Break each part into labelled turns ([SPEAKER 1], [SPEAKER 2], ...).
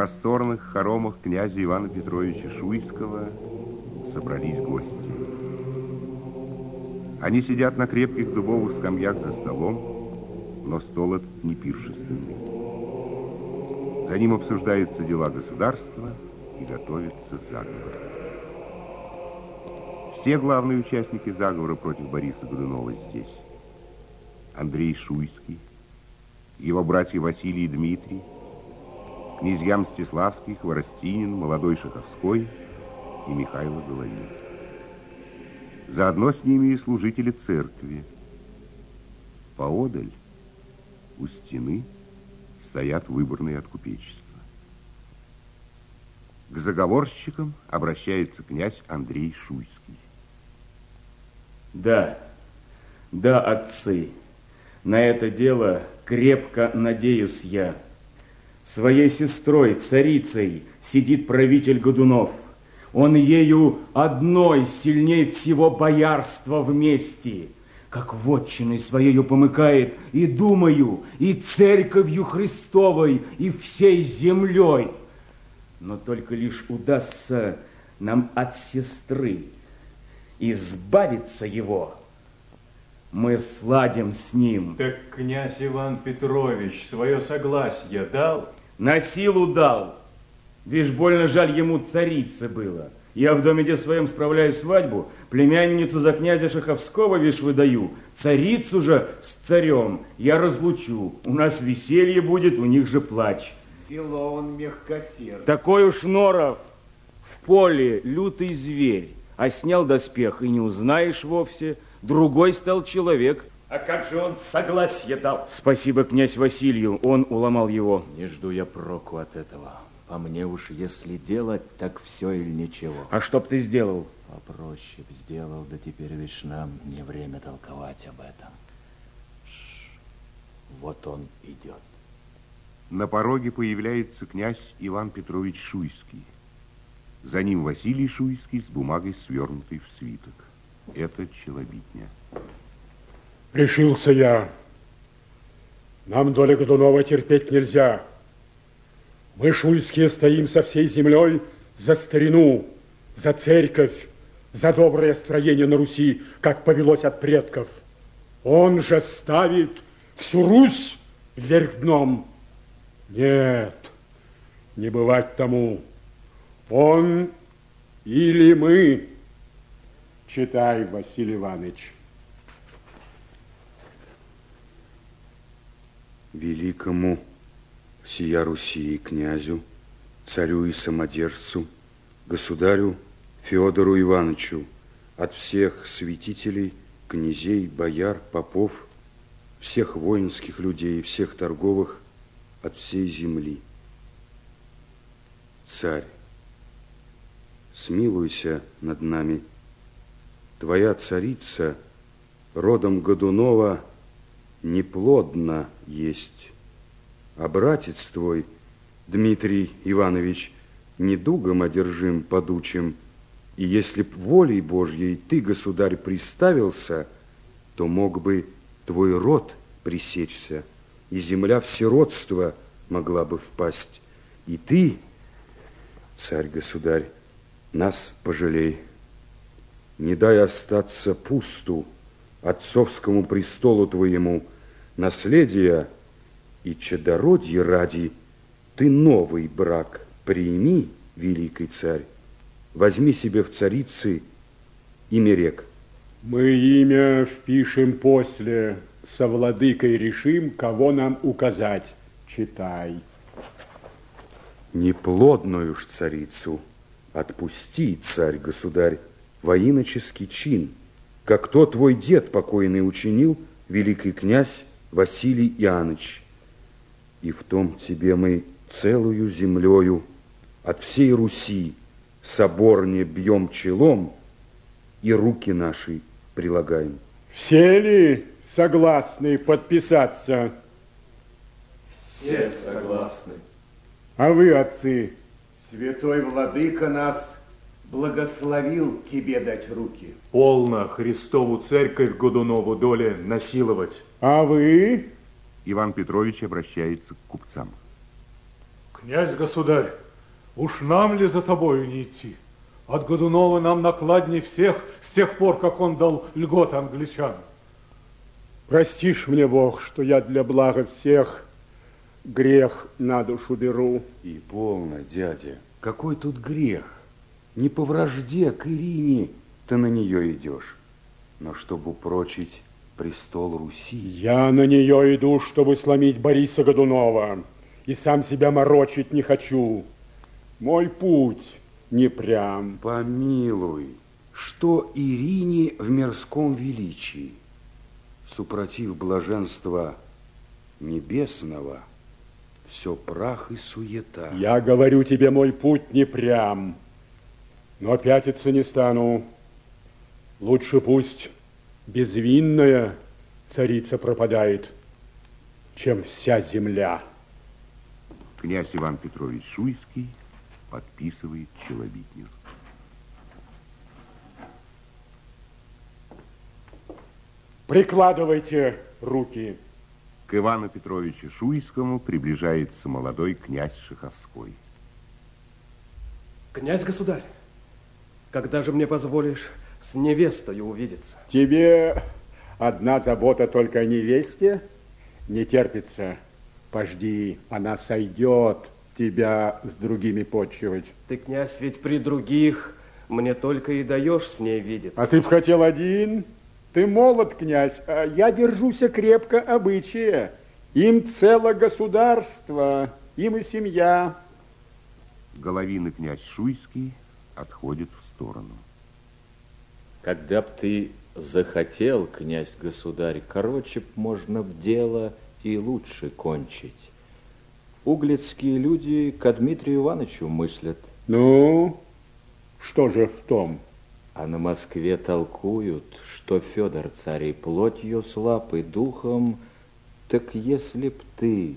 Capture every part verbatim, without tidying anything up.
[SPEAKER 1] просторных хоромах князя Ивана Петровича Шуйского собрались гости. Они сидят на крепких дубовых скамьях за столом, но стол этот не пиршественный. За ним обсуждаются дела государства и готовится заговор. Все главные участники заговора против Бориса Годунова здесь. Андрей Шуйский, его братья Василий и Дмитрий, князья Мстиславский, Хворостинин, Молодой Шаховской и Михайло Головин. Заодно с ними и служители церкви. Поодаль, у стены, стоят выборные от купечества. К заговорщикам обращается князь Андрей Шуйский.
[SPEAKER 2] Да, да, отцы, на это дело крепко надеюсь я. Своей сестрой, царицей, сидит правитель Годунов. Он ею одной сильней всего боярства вместе, как вотчиной своею помыкает и думаю, и церковью Христовой, и всей землей. Но только лишь удастся нам от сестры избавиться его, мы сладим с ним.
[SPEAKER 3] Так князь Иван Петрович свое согласие дал?
[SPEAKER 2] На силу дал. Вишь, больно жаль ему царицы было. Я в доме где своем справляю свадьбу, племянницу за князя Шаховского, вишь, выдаю, царицу же с царем я разлучу. У нас веселье будет, у них же плач.
[SPEAKER 4] Зело он мягкосердный.
[SPEAKER 2] Такой уж Норов, в поле лютый зверь, а снял доспех и не узнаешь вовсе, другой стал человек.
[SPEAKER 5] А как же он согласие дал?
[SPEAKER 2] Спасибо князь Василию, он уломал его.
[SPEAKER 6] Не жду я проку от этого. По мне уж, если делать, так все или ничего.
[SPEAKER 2] А что б ты сделал?
[SPEAKER 6] Попроще б сделал, да теперь, видишь, нам не время толковать об этом. Ш, вот он идет.
[SPEAKER 1] На пороге появляется князь Иван Петрович Шуйский. За ним Василий Шуйский с бумагой, свернутой в свиток. Это челобитня.
[SPEAKER 7] Решился я. Нам доля Годунова терпеть нельзя. Мы, шуйские, стоим со всей землей за старину, за церковь, за доброе строение на Руси, как повелось от предков. Он же ставит всю Русь вверх дном. Нет, не бывать тому. Он или мы. Читай, Василий Иванович.
[SPEAKER 8] Великому всея Руси и князю, царю и самодержцу, государю Федору Ивановичу, от всех святителей, князей, бояр, попов, всех воинских людей, всех торговых, от всей земли. Царь, смилуйся над нами. Твоя царица, родом Годунова, неплодна есть, а братец твой, Дмитрий Иванович, недугом одержим подучим, и если б волей Божьей ты, государь, приставился, то мог бы твой род пресечься, и земля в сиротство могла бы впасть. И ты, царь-государь, нас пожалей. Не дай остаться пусту отцовскому престолу твоему, наследия и чадородья ради, ты новый брак прими, великий царь, возьми себе в царицы имя рек.
[SPEAKER 7] Мы имя впишем после, со владыкой решим, кого нам указать. Читай.
[SPEAKER 8] Неплодную ж царицу отпусти, царь-государь, во иноческий чин, как то твой дед покойный учинил, великий князь Василий Иоанныч. И в том тебе мы целую землею от всей Руси соборне бьем челом и руки наши прилагаем.
[SPEAKER 7] Все ли согласны подписаться?
[SPEAKER 4] Все согласны.
[SPEAKER 7] А вы, отцы?
[SPEAKER 4] Святой владыка нас благословил тебе дать руки.
[SPEAKER 3] Полно Христову церковь Годунову доле насиловать.
[SPEAKER 7] А вы?
[SPEAKER 1] Иван Петрович обращается к купцам.
[SPEAKER 9] Князь-государь, уж нам ли за тобою не идти? От Годунова нам накладней всех с тех пор, как он дал льготы англичанам.
[SPEAKER 7] Простишь мне, Бог, что я для блага всех грех на душу беру.
[SPEAKER 8] И полно, дядя, какой тут грех? Не по вражде к Ирине ты на нее идешь, но чтобы упрочить престол Руси.
[SPEAKER 7] Я на нее иду, чтобы сломить Бориса Годунова, и сам себя морочить не хочу. Мой путь не прям.
[SPEAKER 8] Помилуй, что Ирине в мирском величии, супротив блаженства небесного, все прах и суета.
[SPEAKER 7] Я говорю тебе, мой путь не прям, но пятиться не стану. Лучше пусть безвинная царица пропадает, чем вся земля.
[SPEAKER 1] Князь Иван Петрович Шуйский подписывает челобитню.
[SPEAKER 7] Прикладывайте руки.
[SPEAKER 1] К Ивану Петровичу Шуйскому приближается молодой князь Шаховской.
[SPEAKER 5] Князь-государь, когда же мне позволишь с невестою увидеться?
[SPEAKER 7] Тебе одна забота только о невесте не терпится. Пожди, она сойдет тебя с другими почивать.
[SPEAKER 5] Ты, князь, ведь при других мне только и даешь с ней видеться.
[SPEAKER 7] А ты б хотел один? Ты молод, князь, а я держуся крепко обычая. Им целое государство, им и семья.
[SPEAKER 1] Головин и князь Шуйский отходит в сторону.
[SPEAKER 6] Когда б ты захотел, князь-государь, короче б можно б дело и лучше кончить. Углицкие люди ко Дмитрию Ивановичу мыслят.
[SPEAKER 7] Ну, что же в том?
[SPEAKER 6] А на Москве толкуют, что Федор царь и плотью слаб, и духом. Так если б ты...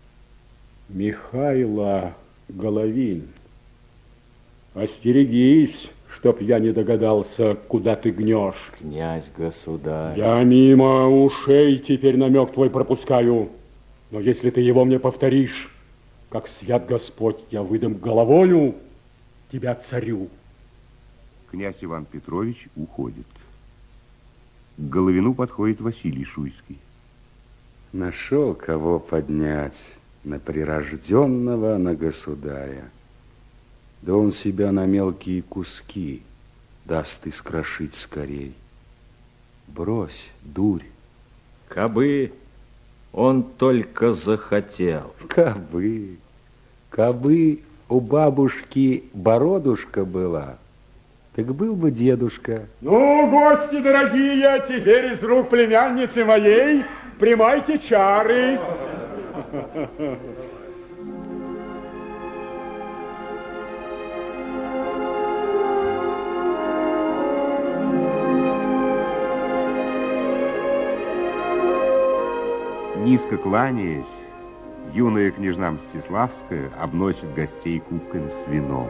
[SPEAKER 7] Михайло Головин, остерегись, чтоб я не догадался, куда ты гнешь.
[SPEAKER 6] Князь-государь.
[SPEAKER 7] Я мимо ушей теперь намек твой пропускаю. Но если ты его мне повторишь, как свят Господь, я выдам головою тебя царю.
[SPEAKER 1] Князь Иван Петрович уходит. К Головину подходит Василий Шуйский.
[SPEAKER 8] Нашел кого поднять на прирожденного, на государя. Да он себя на мелкие куски даст искрошить скорей. Брось, дурь.
[SPEAKER 6] Кабы он только захотел.
[SPEAKER 8] Кабы, кабы у бабушки бородушка была, так был бы дедушка.
[SPEAKER 7] Ну, гости дорогие, теперь из рук племянницы моей примайте чары.
[SPEAKER 1] Низко кланяясь, юная княжна Мстиславская обносит гостей кубками с вином.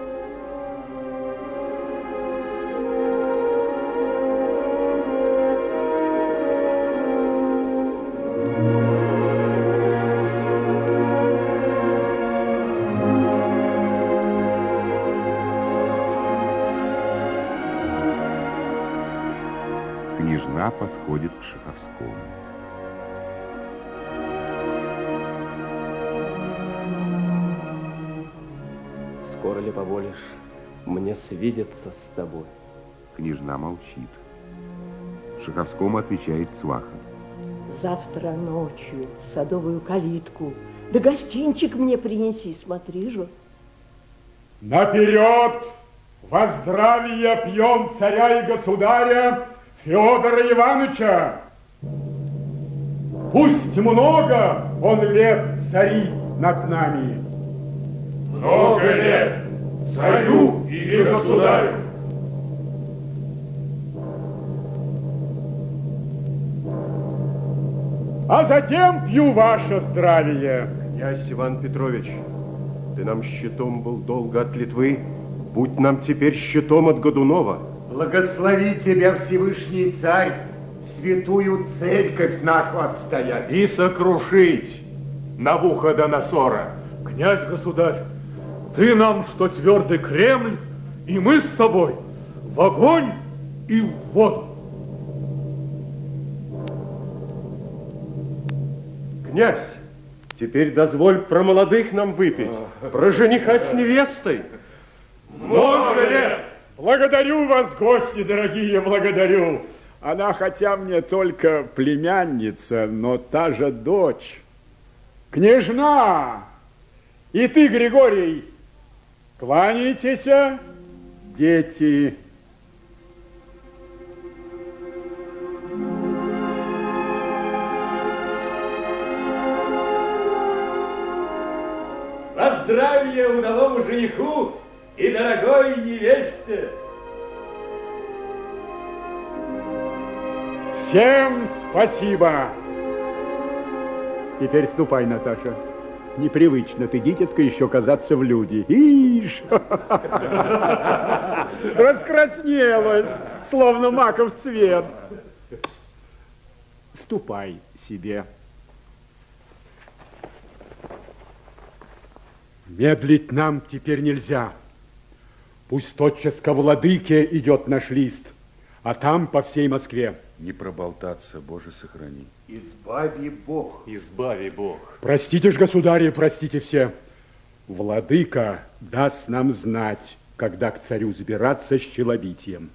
[SPEAKER 1] Княжна подходит к Шаховскому.
[SPEAKER 5] Скоро ли поволишь мне свидеться с тобой?
[SPEAKER 1] Княжна молчит. Шаховскому отвечает сваха.
[SPEAKER 10] Завтра ночью в садовую калитку, да гостинчик мне принеси, смотри же.
[SPEAKER 7] Наперед! Во здравие пьем царя и государя Федора Ивановича. Пусть много он лет царит над нами.
[SPEAKER 9] Много лет царю и государю.
[SPEAKER 7] А затем пью ваше здравие.
[SPEAKER 4] Князь Иван Петрович, ты нам щитом был долго от Литвы, будь нам теперь щитом от Годунова.
[SPEAKER 11] Благослови тебя, Всевышний царь, святую церковь нашу отстоять.
[SPEAKER 3] И сокрушить Навуходоносора.
[SPEAKER 9] Князь-государь, ты нам, что твердый Кремль, и мы с тобой в огонь и в воду.
[SPEAKER 4] Князь, теперь дозволь про молодых нам выпить, про жениха с невестой.
[SPEAKER 7] Можно ли? Благодарю вас, гости дорогие, благодарю. Она хотя мне только племянница, но та же дочь. Княжна! И ты, Григорий, кланяйтесь, дети.
[SPEAKER 12] Поздравья удалому жениху и дорогой невесте!
[SPEAKER 7] Всем спасибо! Теперь ступай, Наташа. Непривычно ты, дитятка, еще казаться в люди. Ишь! Раскраснелась, словно маков цвет. Ступай себе. Медлить нам теперь нельзя. Пусть тотчас ко владыке идет наш лист, а там по всей Москве.
[SPEAKER 8] Не проболтаться, Боже, сохрани.
[SPEAKER 11] Избави Бог.
[SPEAKER 3] Избави Бог.
[SPEAKER 7] Простите ж, государи, простите все. Владыка даст нам знать, когда к царю сбираться с челобитием.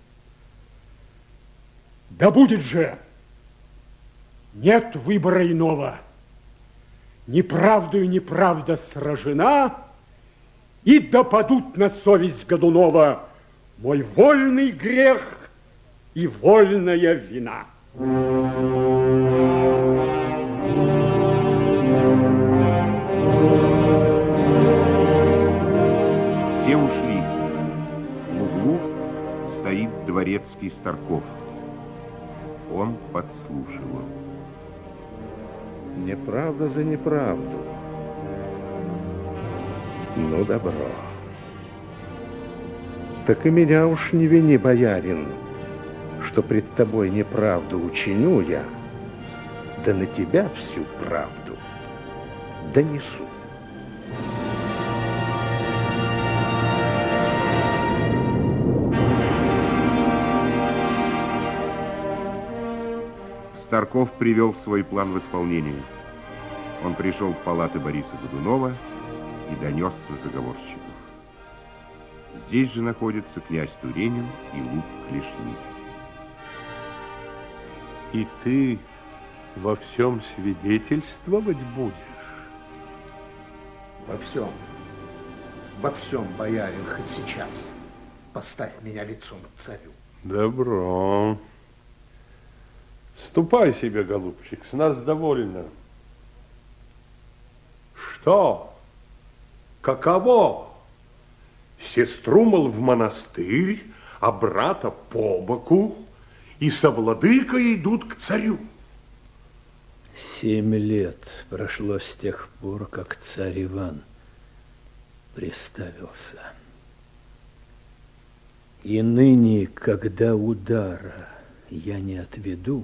[SPEAKER 7] Да будет же! Нет выбора иного. Неправдою неправда сражена, и допадут на совесть Годунова мой вольный грех и вольная вина.
[SPEAKER 1] Все ушли. В углу стоит дворецкий Старков. Он подслушивал.
[SPEAKER 13] Неправда за неправду. Ну, добро. Так и меня уж не вини, боярин, что пред тобой неправду учиню я, да на тебя всю правду донесу.
[SPEAKER 1] Старков привел свой план в исполнение. Он пришел в палаты Бориса Годунова и донес на заговорщиков. Здесь же находятся князь Туренин и Лук Клешни.
[SPEAKER 4] И ты во всем свидетельствовать будешь?
[SPEAKER 11] Во всем. Во всем, боярин, хоть сейчас. Поставь меня лицом к царю.
[SPEAKER 4] Добро. Ступай себе, голубчик, с нас довольно. Что? Каково? Сестру, мол, в монастырь, а брата по боку, и со владыкой идут к царю.
[SPEAKER 14] Семь лет прошло с тех пор, как царь Иван приставился. И ныне, когда удара я не отведу,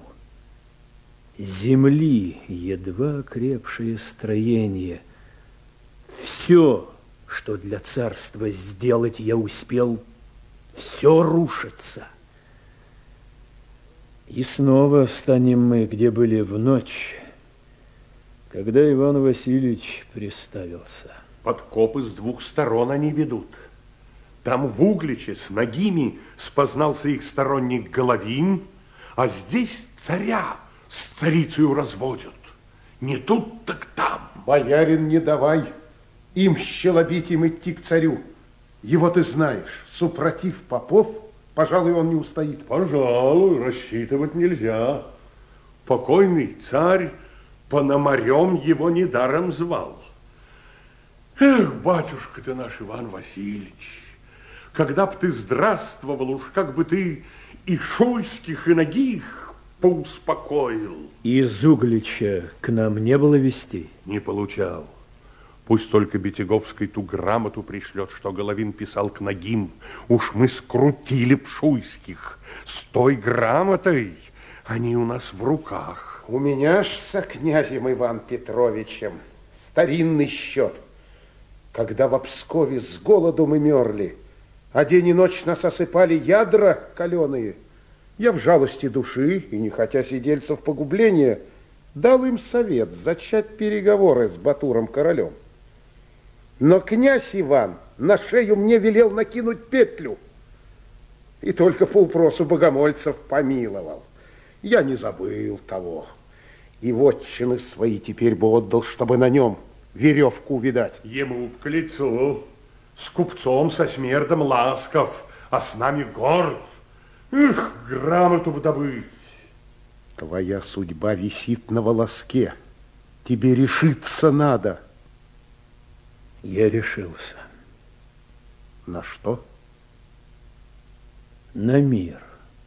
[SPEAKER 14] земли едва окрепшее строение, все, что для царства сделать я успел, все рушится. И снова станем мы, где были в ночь, когда Иван Васильевич приставился.
[SPEAKER 4] Подкопы с двух сторон они ведут. Там в Угличе с нагими спознался их сторонник Головин, а здесь царя с царицею разводят. Не тут, так там.
[SPEAKER 11] Боярин, не давай им с челобитием идти к царю. Его ты знаешь, супротив попов, пожалуй, он не устоит.
[SPEAKER 4] Пожалуй, рассчитывать нельзя. Покойный царь Пономарем его недаром звал. Эх, батюшка ты наш Иван Васильевич, когда б ты здравствовал, уж как бы ты и шуйских, и нагих поуспокоил.
[SPEAKER 14] Из Углича к нам не было вестей?
[SPEAKER 4] Не получал. Пусть только Бетяговской ту грамоту пришлет, что Головин писал к нагим. Уж мы скрутили б шуйских. С той грамотой они у нас в руках.
[SPEAKER 11] У меня ж со князем Иван Петровичем старинный счет. когда в Пскове с голоду мы мерли, а день и ночь нас осыпали ядра каленые, я в жалости души и не хотя сидельцев погубления дал им совет зачать переговоры с Батуром королем. Но князь Иван на шею мне велел накинуть петлю и только по упросу богомольцев помиловал. Я не забыл того. И вотчины свои теперь бы отдал, чтобы на нем веревку увидать.
[SPEAKER 4] Ему к лицу, с купцом, со смердом ласков, а с нами горд. Эх, грамоту бы добыть.
[SPEAKER 11] Твоя судьба висит на волоске. Тебе решиться надо.
[SPEAKER 14] Я решился.
[SPEAKER 11] На что?
[SPEAKER 14] На мир.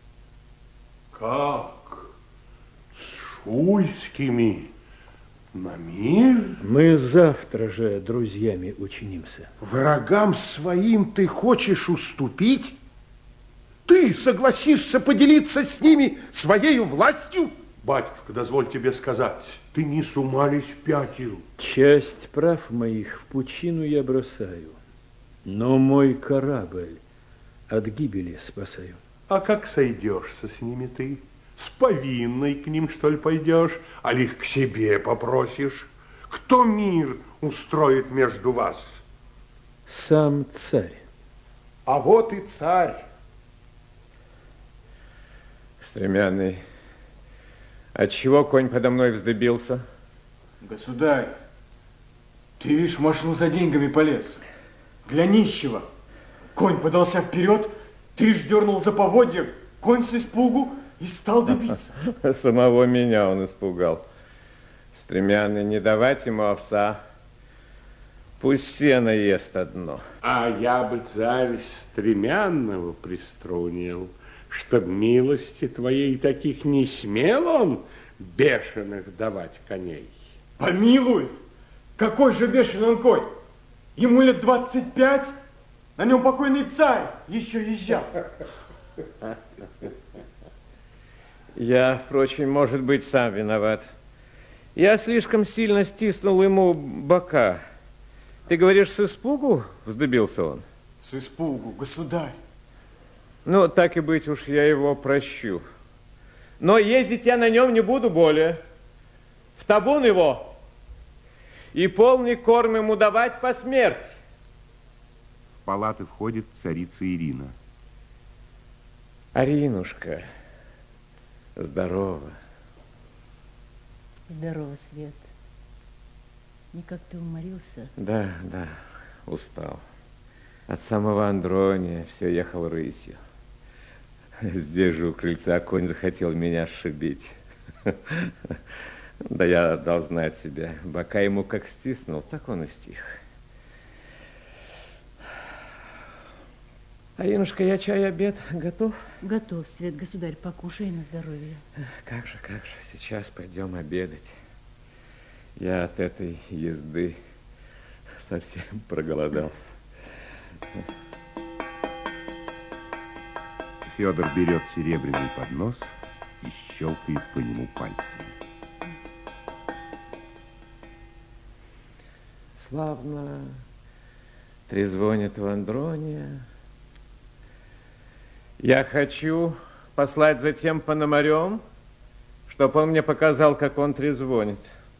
[SPEAKER 4] Как? С шуйскими? На мир?
[SPEAKER 14] Мы завтра же друзьями учинимся.
[SPEAKER 11] Врагам своим ты хочешь уступить? Ты согласишься поделиться с ними своей властью?
[SPEAKER 4] Батюшка, дозволь тебе сказать, ты не с ума ли спятил?
[SPEAKER 14] Часть прав моих в пучину я бросаю, но мой корабль от гибели спасаю.
[SPEAKER 4] А как сойдешься с ними ты? С повинной к ним, что ли, пойдешь? А ли их к себе попросишь? Кто мир устроит между вас?
[SPEAKER 14] Сам царь.
[SPEAKER 11] А вот и царь.
[SPEAKER 15] Стремянный, отчего конь подо мной вздыбился?
[SPEAKER 2] Государь, ты, видишь, в машину за деньгами полез. Для нищего. Конь подался вперед, ты ж дернул за поводья, конь с испугу и стал добиться.
[SPEAKER 15] Самого меня он испугал. Стремянный, не давать ему овса. Пусть сено ест одно.
[SPEAKER 4] А я бы, царь, стремянного приструнил, чтоб милости твоей таких не смел он бешеных давать коней.
[SPEAKER 2] Помилуй, какой же бешеный он конь? Ему лет двадцать пять, на нем покойный царь еще езжал.
[SPEAKER 15] Я, впрочем, может быть, сам виноват. Я слишком сильно стиснул ему бока. Ты говоришь, с испугу вздыбился он?
[SPEAKER 2] С испугу, государь.
[SPEAKER 15] Ну, так и быть, уж я его прощу. Но ездить я на нем не буду более. В табун его и полный корм ему давать по смерти.
[SPEAKER 1] В палаты входит царица Ирина.
[SPEAKER 15] Аринушка, здорово.
[SPEAKER 16] Здорово, Свет. Никак ты уморился?
[SPEAKER 15] Да, да, устал. От самого Андрония все ехал рысью. Здесь же у крыльца конь захотел меня сшибить. Да я дал знать себе. Бока ему как стиснул, так он и стих. Аринушка, я чай, обед готов?
[SPEAKER 16] Готов, Свет, государь, покушай на здоровье.
[SPEAKER 15] Как же, как же, сейчас пойдем обедать. Я от этой езды совсем проголодался.
[SPEAKER 1] Федор берет серебряный поднос и щелкает по нему пальцами.
[SPEAKER 15] Славно трезвонит в Андрония. Я хочу послать за тем Пономарем, чтоб он мне показал, как он трезвонит.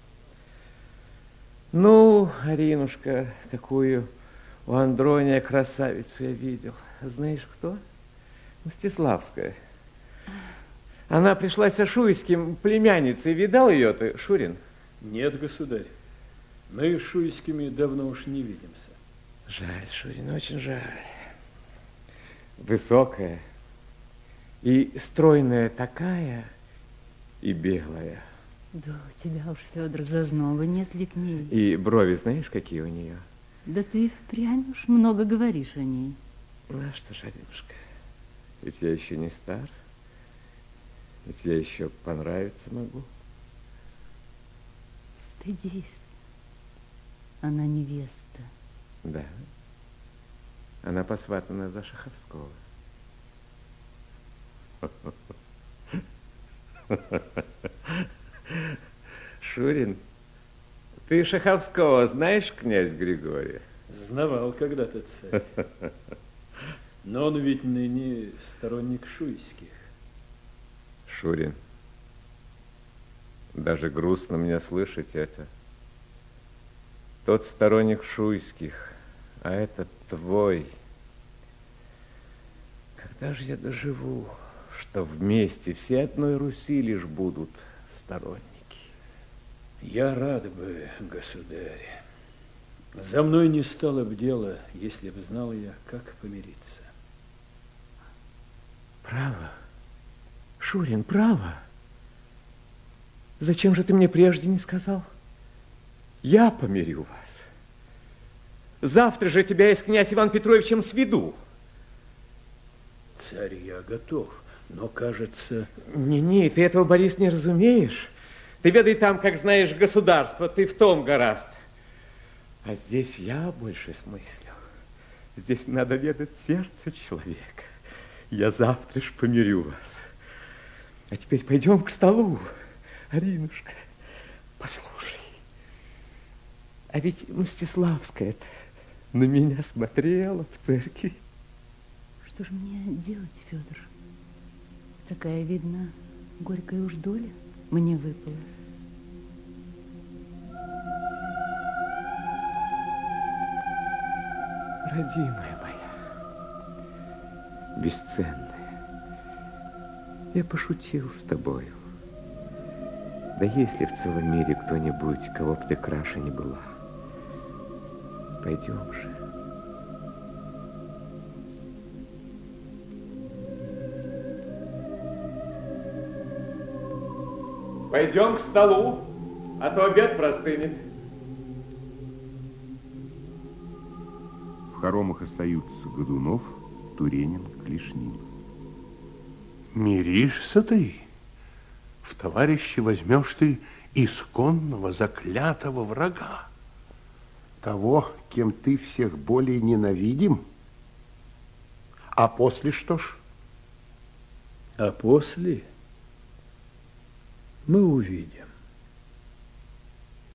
[SPEAKER 15] Ну, Аринушка, такую у Андрония красавицу я видел. Знаешь, кто? Мстиславская. Она пришла со Шуйским племянницей. Видал ее ты, Шурин?
[SPEAKER 14] Нет, государь. Мы с Шуйскими давно уж не видимся.
[SPEAKER 15] Жаль, Шурин, очень жаль. Высокая и стройная такая, и белая.
[SPEAKER 16] Да у тебя уж, Федор, зазноба нет ли к ней?
[SPEAKER 15] И брови знаешь, какие у нее?
[SPEAKER 16] Да ты впрямь уж много говоришь о ней.
[SPEAKER 15] Ну что ж, Аринушка, ведь я еще не стар, ведь я еще понравиться могу.
[SPEAKER 16] Стыдись, она невеста.
[SPEAKER 15] Да, она посватана за Шаховского. Шурин, ты Шаховского знаешь, князь Григорий?
[SPEAKER 14] Знавал когда-то царь. Но он ведь ныне сторонник шуйских.
[SPEAKER 6] Шурин, даже грустно мне слышать это. Тот сторонник шуйских, а этот твой. Когда же я доживу, что вместе все одной Руси лишь будут сторонники?
[SPEAKER 14] Я рад бы, государь. За мной не стало бы дела, если б знал я, как помириться.
[SPEAKER 15] Право. Шурин, право. Зачем же ты мне прежде не сказал? Я помирю вас. Завтра же тебя и с князь Иван Петровичем сведу.
[SPEAKER 14] Царь, я готов, но, кажется...
[SPEAKER 15] Не-не, ты этого, Борис, не разумеешь. Ты ведай там, как знаешь, государство, ты в том гораст. А здесь я больше смыслю. Здесь надо ведать сердце человека. Я завтра ж помирю вас. А теперь пойдем к столу. Аринушка, послушай. А ведь Мстиславская-то на меня смотрела в церкви.
[SPEAKER 16] Что же мне делать, Федор? Такая, видно, горькая уж доля мне выпала.
[SPEAKER 15] Родимая моя, бесценная, я пошутил с тобою. Да есть ли в целом мире кто-нибудь, кого б ты краше не была? Пойдем же. Пойдем к столу, а то обед простынет.
[SPEAKER 1] В хоромах остаются Годунов, Туренин, Клешнин.
[SPEAKER 4] Миришься ты? В товарищи возьмешь ты исконного заклятого врага.
[SPEAKER 11] Того, кем ты всех более ненавидим? А после что ж?
[SPEAKER 14] А после мы увидим.